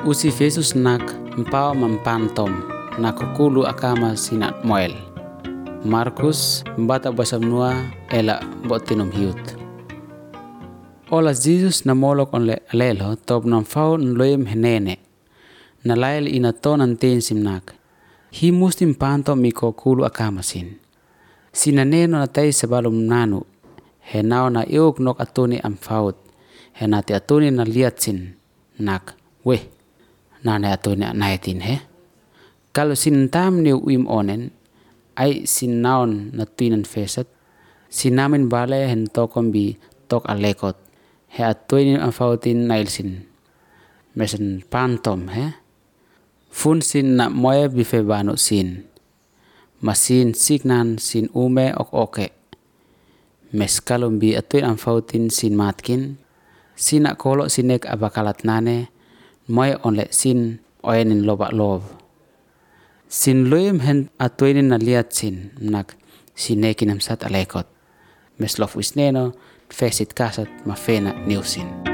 Usi Jesus nak mpao mampantom nakukulu akama sinat moel. Markus mbata basamnua ela botinum hiut. Ola Jesus namolok on lelo top namfau nloim henene. Nalail inaton antin simnak. Hi musti mpanto miko kulu akama sin. Sinaneno natai sebalum nanu. Henao na iuk nok atuni amfaut. Henati atuni na liat sin. Nak, weh, nana atuni naitin he. Kalau sintam ni uim onen, ay sinaon na tuinan fesat. Sinamin bale hen tokom bi tok alekot. He atuni amfautin nailsin. Mesen pantom he. Fun sin na moe bife banu sin. Masin signan sin ume ok oke. Mes kalum bi atuin amfautin sin matkin. Sina kolo sinek abakalat nane. Moe onle sin oenin loba lob. Sin luim hen atuinin na liat sin. Nak sinekin amsat alekot. Mes lof wisneno fesit kasat mafena niusin.